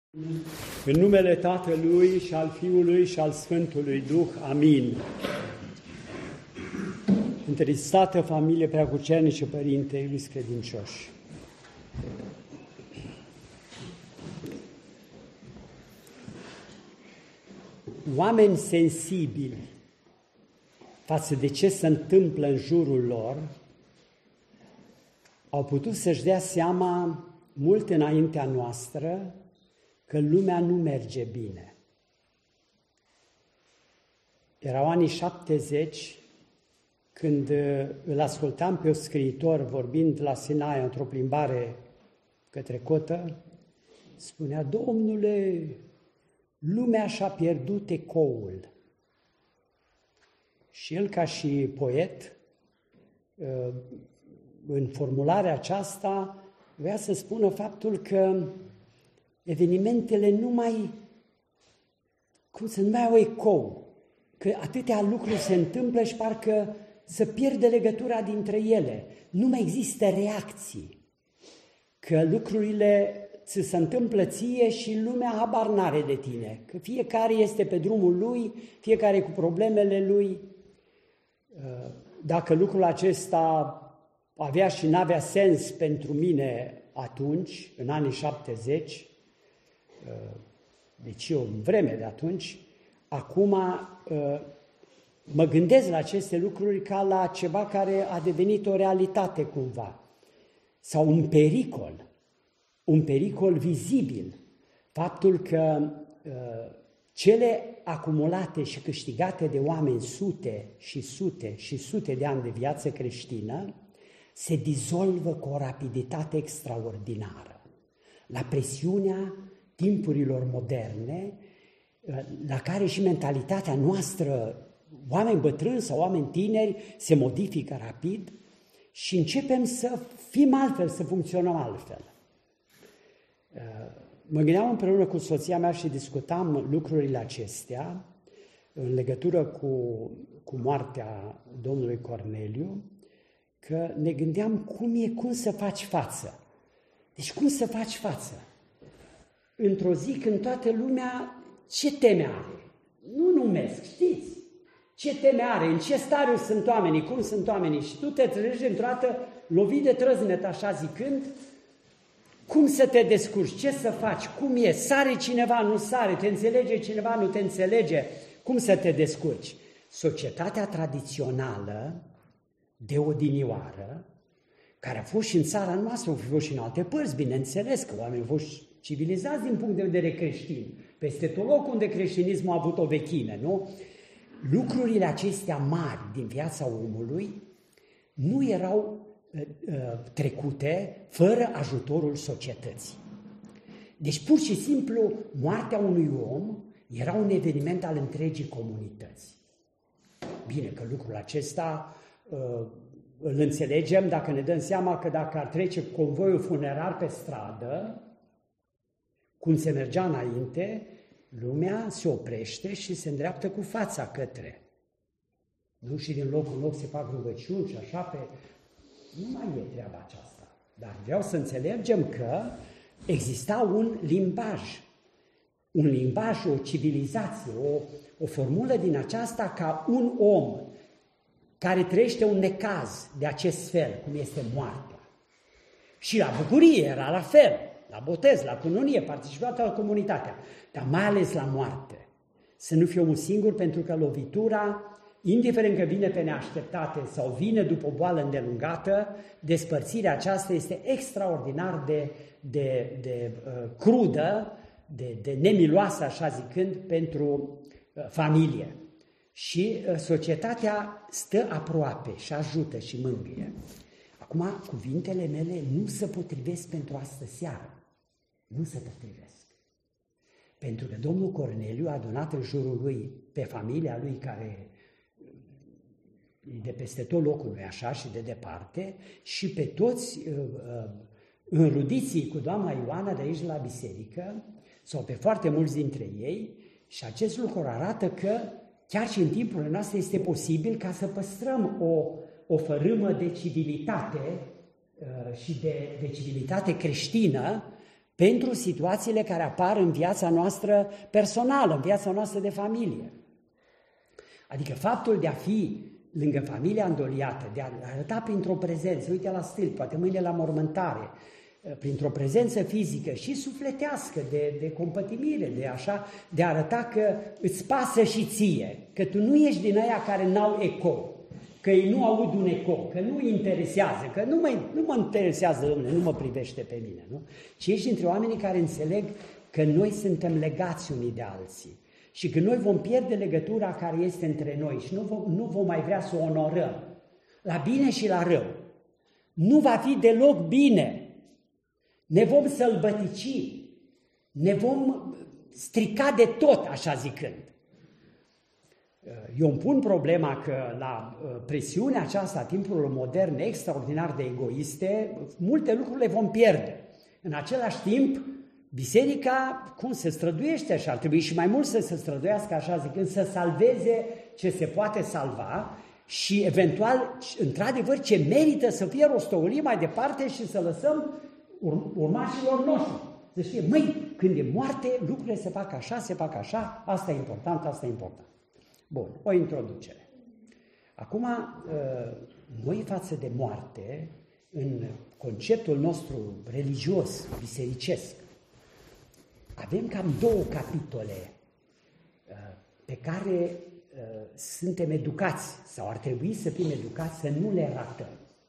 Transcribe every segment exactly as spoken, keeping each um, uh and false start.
În numele Tatălui și al Fiului și al Sfântului Duh. Amin. Întristată familie preacucernice, Părinte, iubiți credincioși. Oameni sensibili față de ce se întâmplă în jurul lor au putut să-și dea seama mult înaintea noastră că lumea nu merge bine. Erau anii șaptezeci, când îl ascultam pe un scriitor vorbind la Sinaia într-o plimbare către cotă, spunea: Domnule, lumea și-a pierdut ecoul. Și el, ca și poet, în formularea aceasta, vrea să spună faptul că evenimentele nu mai, cum să nu mai au ecou, că atâtea lucruri se întâmplă și parcă să pierde legătura dintre ele. Nu mai există reacții, că lucrurile ți se întâmplă ție și lumea habar n-are de tine, că fiecare este pe drumul lui, fiecare cu problemele lui. Dacă lucrul acesta avea și n-avea sens pentru mine atunci, în anii șaptezeci, deci eu în vreme de atunci, acum mă gândesc la aceste lucruri ca la ceva care a devenit o realitate cumva, sau un pericol, un pericol vizibil. Faptul că cele acumulate și câștigate de oameni sute și sute și sute de ani de viață creștină se dizolvă cu o rapiditate extraordinară. La presiunea timpurilor moderne, la care și mentalitatea noastră, oameni bătrâni sau oameni tineri, se modifică rapid și începem să fim altfel, să funcționăm altfel. Mă gândeam împreună cu soția mea și discutam lucrurile acestea în legătură cu, cu moartea domnului Corneliu, că ne gândeam cum e, cum să faci față. Deci cum să faci față? Într-o zi când toată lumea ce teme are? Nu numesc, știți? Ce teme are? În ce stare sunt oamenii? Cum sunt oamenii? Și tu te trezi într-o dată lovit de trăznet așa zicând, cum să te descurci? Ce să faci? Cum e? Sare cineva? Nu sare? Te înțelege cineva? Nu te înțelege? Cum să te descurci? Societatea tradițională de odinioară, care a fost și în țara noastră, a fost și în alte părți, bineînțeles că oamenii au fost civilizați din punct de vedere creștin, peste tot locul unde creștinismul a avut o vechime, nu? Lucrurile acestea mari din viața omului nu erau uh, uh, trecute fără ajutorul societății. Deci, pur și simplu, moartea unui om era un eveniment al întregii comunități. Bine că lucrul acesta uh, îl înțelegem dacă ne dăm seama că dacă ar trece convoiul funerar pe stradă, cum se mergea înainte, lumea se oprește și se îndreaptă cu fața către. Nu? Și din loc în loc se fac rugăciuni și așa pe... Nu mai e treaba aceasta. Dar vreau să înțelegem că exista un limbaj. Un limbaj, o civilizație, o, o formulă din aceasta ca un om care trăiește un necaz de acest fel, cum este moartea. Și la bucurie era la fel, la botez, la cununie, participată la comunitatea, dar mai ales la moarte. Să nu fie omul singur, pentru că lovitura, indiferent că vine pe neașteptate sau vine după o boală îndelungată, despărțirea aceasta este extraordinar de, de, de uh, crudă, de, de nemiloasă, așa zicând, pentru uh, familie. Și uh, societatea stă aproape și ajută și mângâie. Acum, cuvintele mele nu se potrivesc pentru astă seară. Nu se potrivesc. Pentru că domnul Corneliu a adunat în jurul lui pe familia lui care e de peste tot locul, nu așa, și de departe, și pe toți uh, uh, înrudiții cu doamna Ioana de aici la biserică, sau pe foarte mulți dintre ei, și acest lucru arată că chiar și în timpurile noastre este posibil ca să păstrăm o, o fărâmă de civilitate uh, și de, de civilitate creștină, pentru situațiile care apar în viața noastră personală, în viața noastră de familie. Adică faptul de a fi lângă familia îndoliată, de a arăta printr-o prezență, uite la stil, poate mâine la mormântare, printr-o prezență fizică și sufletească, de, de compătimire, de așa, de a arăta că îți pasă și ție, că tu nu ești din aia care n-au eco, că ei nu aud un eco, că nu îi interesează, că nu mă, nu mă interesează, Dom'le, nu mă privește pe mine, nu? Ci ești dintre oamenii care înțeleg că noi suntem legați unii de alții și că noi vom pierde legătura care este între noi și nu vom, nu vom mai vrea să o onorăm, la bine și la rău. Nu va fi deloc bine. Ne vom sălbătici, ne vom strica de tot, așa zicând. Eu îmi pun problema că la presiunea aceasta a timpurilor moderne, extraordinar de egoiste, multe lucruri le vom pierde. În același timp, biserica, cum se străduiește și ar trebui și mai mult să se străduiască, așa zicând, să salveze ce se poate salva și eventual, într-adevăr, ce merită să fie rostogolit mai departe și să lăsăm urmașilor noștri. Să știe, măi, când e moarte, lucrurile se fac așa, se fac așa, asta e important, asta e important. Bun, o introducere. Acum, noi față de moarte, în conceptul nostru religios, bisericesc, avem cam două capitole pe care suntem educați sau ar trebui să fim educați să nu le ratăm.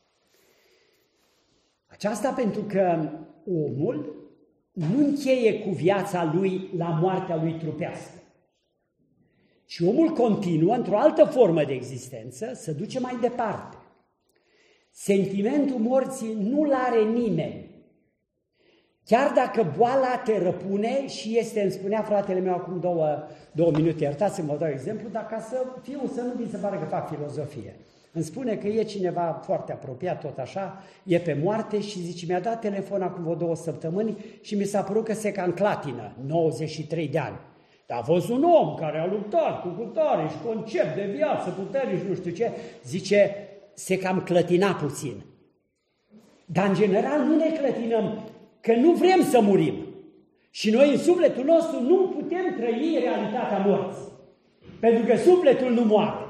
Aceasta pentru că omul nu încheie cu viața lui la moartea lui trupească. Și omul continuă într-o altă formă de existență, se duce mai departe. Sentimentul morții nu-l are nimeni. Chiar dacă boala te răpune și este, îmi spunea fratele meu acum două, două minute, iertați-mă, vă dau exemplu, dar ca să fiu, să nu vi se pare că fac filozofie. Îmi spune că e cineva foarte apropiat, tot așa, e pe moarte și zice, mi-a dat telefon acum vreo două săptămâni și mi s-a părut că se cam clatină, nouăzeci și trei de ani. Dar a fost un om care a luptat cu cutare și concept de viață, puternic și nu știu ce, zice, se cam clătina puțin. Dar în general nu ne clătinăm, că nu vrem să murim. Și noi în sufletul nostru nu putem trăi realitatea morții. Pentru că sufletul nu moare.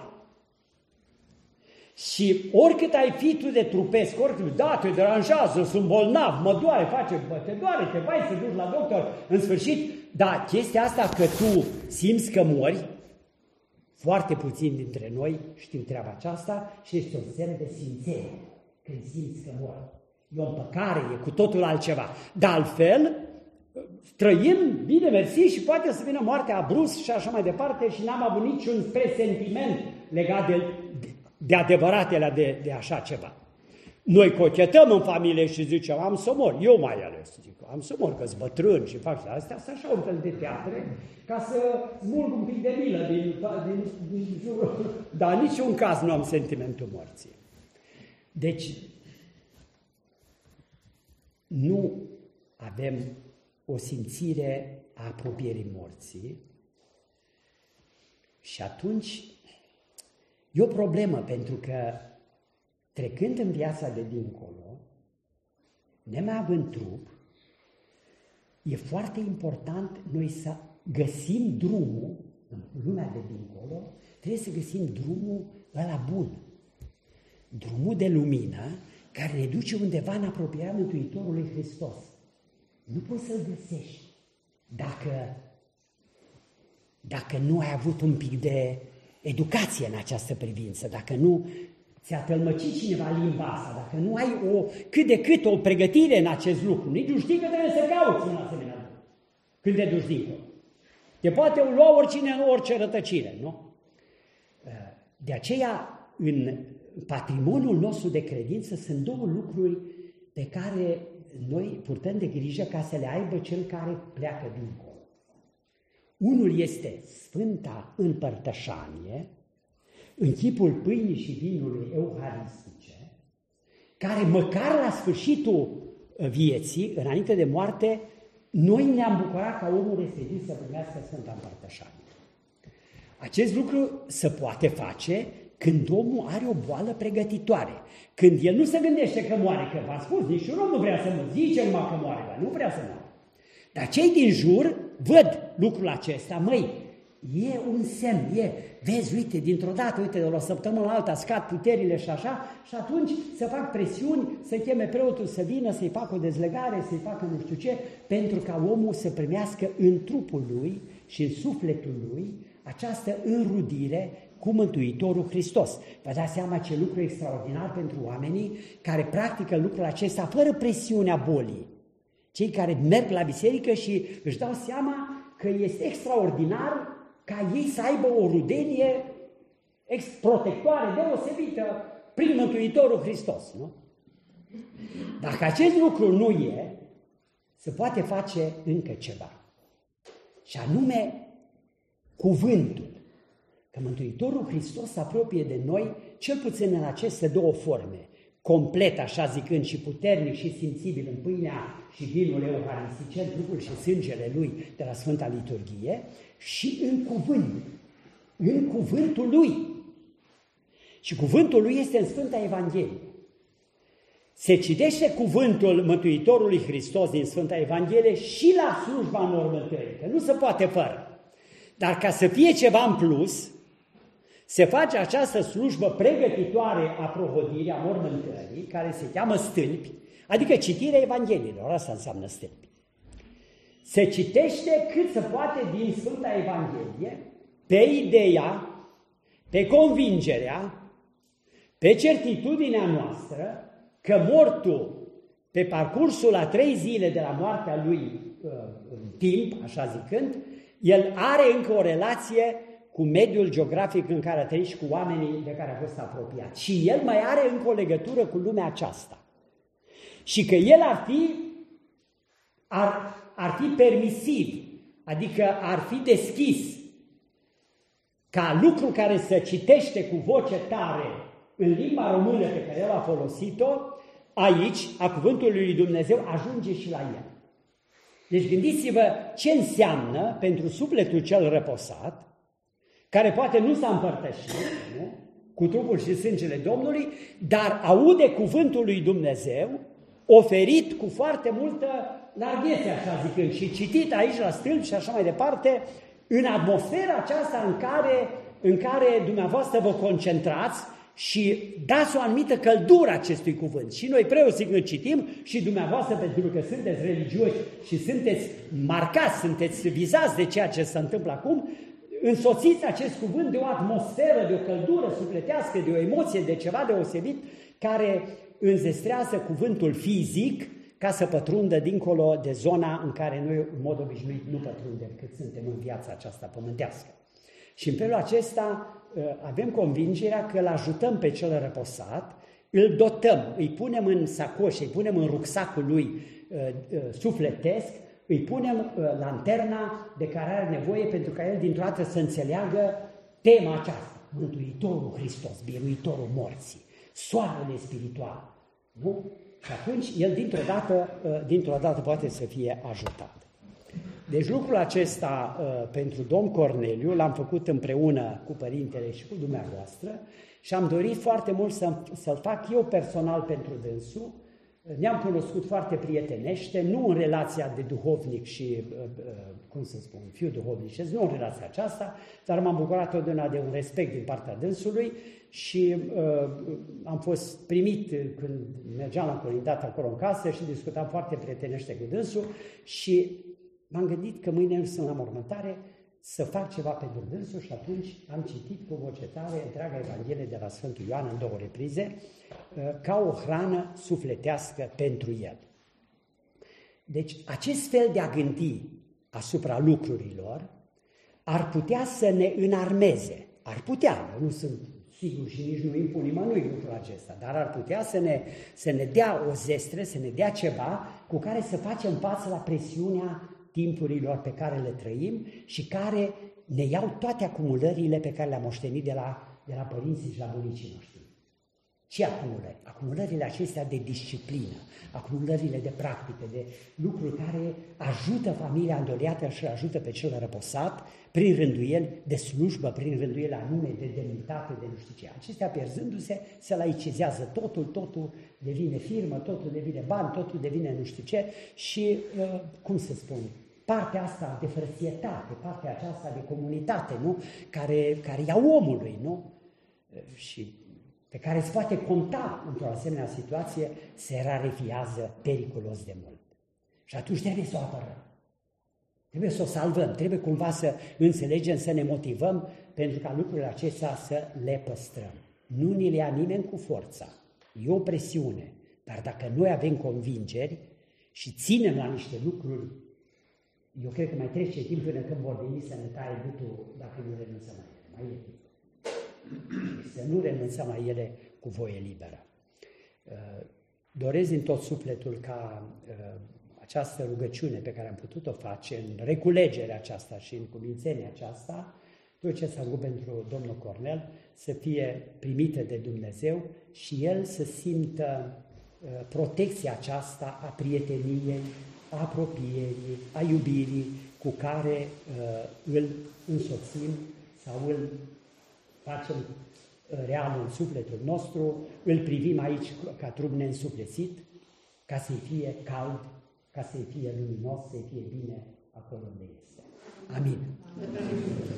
Și oricât ai fi tu de trupesc, oricât, da, te deranjează, sunt bolnav, mă doare, face, bă, te doare, te vai să duci la doctor, în sfârșit, dar chestia asta că tu simți că mori, foarte puțin dintre noi știm treaba aceasta și este o serie de simțire când simți că mori. E o împăcare, e cu totul altceva. Dar altfel, trăim, bine, mersi, și poate să vină moartea brusc și așa mai departe și n-am avut niciun presentiment legat de, de adevăratele de, de așa ceva. Noi cochetăm în familie și zicem, am să mor, eu mai ales, zic, am să mor, că-s bătrân și fac astea, sunt așa un fel de teatre, ca să smulg un pic de milă din, din, din jurul, dar în niciun caz nu am sentimentul morții. Deci, nu avem o simțire a apropierii morții și atunci e o problemă, pentru că trecând în viața de dincolo, nemai având trup, e foarte important noi să găsim drumul, în lumea de dincolo, trebuie să găsim drumul ăla bun, drumul de lumină, care ne duce undeva în apropierea Mântuitorului Hristos. Nu poți să-l găsești dacă, dacă nu ai avut un pic de educație în această privință, dacă nu ți-a tălmăcit cineva limba asta, dacă nu ai o, cât de cât o pregătire în acest lucru, nici nu știi că trebuie să cauți în asemenea lucru când te duci dincolo. Te poate lua oricine în orice rătăcire, nu? De aceea, în patrimoniul nostru de credință sunt două lucruri pe care noi purtăm de grijă ca să le aibă cel care pleacă dincolo. Unul este Sfânta Împărtășanie, în chipul pâinii și vinului euharistice, care măcar la sfârșitul vieții, înainte de moarte, noi ne-am bucurat ca omul respectiv să primească Sfânta Împărtășanie. Acest lucru se poate face când omul are o boală pregătitoare, când el nu se gândește că moare, că v-am spus, niciun om nu vrea să mă zice numai că moare, dar nu vrea să moare. Dar cei din jur văd lucrul acesta, măi, e un semn, e, vezi, uite, dintr-o dată, uite, de la o săptămână la alta scad puterile și așa, și atunci să fac presiuni, să cheme preotul să vină, să-i facă o dezlegare, să-i facă nu știu ce, pentru ca omul să primească în trupul lui și în sufletul lui această înrudire cu Mântuitorul Hristos. Vă dați seama ce lucru extraordinar pentru oamenii care practică lucrul acesta fără presiunea bolii. Cei care merg la biserică și își dau seama că este extraordinar ca ei să aibă o rudenie protectoare deosebită prin Mântuitorul Hristos. Nu? Dacă acest lucru nu e, se poate face încă ceva. Și anume cuvântul. Că Mântuitorul Hristos se apropie de noi, cel puțin în aceste două forme, complet, așa zicând, și puternic și simțibil în pâinea și vinul euharistice, trupul și sângele Lui de la Sfânta Liturghie, și în cuvânt, în cuvântul Lui. Și cuvântul Lui este în Sfânta Evanghelie. Se citește cuvântul Mântuitorului Hristos din Sfânta Evanghelie și la slujba înmormântării, că nu se poate fără. Dar ca să fie ceva în plus, se face această slujbă pregătitoare a prohodirii, a mormântării, care se cheamă stâlpi, adică citirea Evangheliilor, asta înseamnă stâlpi. Se citește cât se poate din Sfânta Evanghelie, pe ideea, pe convingerea, pe certitudinea noastră că mortul, pe parcursul a trei zile de la moartea lui în timp, așa zicând, el are încă o relație cu mediul geografic în care a trăit și cu oamenii de care a fost apropiat. Și el mai are încă o legătură cu lumea aceasta. Și că el ar fi, ar, ar fi permisiv, adică ar fi deschis ca lucru care se citește cu voce tare în limba română pe care el a folosit-o, aici, a cuvântului lui Dumnezeu, ajunge și la el. Deci gândiți-vă ce înseamnă pentru sufletul cel răposat, care poate nu s-a împărtășit, nu? Cu trupul și sângele Domnului, dar aude cuvântul lui Dumnezeu, oferit cu foarte multă larghețe, așa zicând, și citit aici la stâlp și așa mai departe, în atmosfera aceasta în care, în care dumneavoastră vă concentrați și dați o anumită căldură acestui cuvânt. Și noi preoții când citim, și dumneavoastră, pentru că sunteți religioși și sunteți marcați, sunteți vizați de ceea ce se întâmplă acum, însoțiți acest cuvânt de o atmosferă, de o căldură sufletească, de o emoție, de ceva deosebit, care înzestrează cuvântul fizic ca să pătrundă dincolo de zona în care noi, în mod obișnuit, nu pătrundem cât suntem în viața aceasta pământească. Și în felul acesta avem convingerea că îl ajutăm pe cel răposat, îl dotăm, îi punem în sacoșe, îi punem în rucsacul lui sufletesc, îi punem lanterna de care are nevoie pentru ca el dintr-o dată să înțeleagă tema aceasta. Mântuitorul Hristos, biruitorul morții, soarele spiritual. Nu? Și atunci el dintr-o dată, dintr-o dată poate să fie ajutat. Deci lucrul acesta pentru domn Corneliu l-am făcut împreună cu părintele și cu dumneavoastră și am dorit foarte mult să, să-l fac eu personal pentru dânsul. Ne-am cunoscut foarte prietenește, nu în relația de duhovnic și, cum să spun, fiu duhovnicesc, nu în relația aceasta, dar m-am bucurat totdeauna de un respect din partea dânsului și uh, am fost primit când mergeam la colindat acolo în casă și discutam foarte prietenește cu dânsul și m-am gândit că mâine nu sunt la mormântare, să fac ceva pentru dânsul și atunci am citit cu voce tare întreaga Evanghelie de la Sfântul Ioan în două reprize, ca o hrană sufletească pentru el. Deci acest fel de a gândi asupra lucrurilor ar putea să ne înarmeze, ar putea, nu sunt sigur și nici nu impun nimănui lucrul acesta, dar ar putea să ne, să ne dea o zestre, să ne dea ceva cu care să facem față la presiunea timpurilor pe care le trăim și care ne iau toate acumulările pe care le-am moștenit de la, de la părinții și la bunicii noștri. Ce acumulări? Acumulările acestea de disciplină, acumulările de practică, de lucruri care ajută familia îndoliată și ajută pe cel răposat, prin rânduieli de slujbă, prin rânduieli anume de demnitate, de nu știu ce. Acestea pierzându-se, se laicizează totul, totul devine firmă, totul devine bani, totul devine nu știu ce și, cum se spune, partea asta de frățietate, partea aceasta de comunitate, nu? Care, care ia omului, nu? Și pe care se poate conta într-o asemenea situație, se rarefiază periculos de mult. Și atunci trebuie să o apărăm. Trebuie să o salvăm, trebuie cumva să înțelegem, să ne motivăm pentru ca lucrurile acestea să le păstrăm. Nu ni le ia nimeni cu forța. E o presiune. Dar dacă noi avem convingeri și ținem la niște lucruri, eu cred că mai trece timp până când vor veni să ne taie butul dacă nu renunțăm la ele. Mai e timp. Să nu renunțăm la ele cu voie liberă. Doresc din tot sufletul ca această rugăciune pe care am putut-o face în reculegerea aceasta și în cumințenia aceasta, tot ce s-a făcut pentru domnul Cornel, să fie primită de Dumnezeu și el să simtă protecția aceasta a prieteniei, a apropierii, a iubirii cu care îl însoțim sau îl facem real în sufletul nostru, îl privim aici ca trup neînsuflețit, ca să-i fie cald, ca să-i fie luminos, să-i fie bine acolo unde este. Amin. Amin.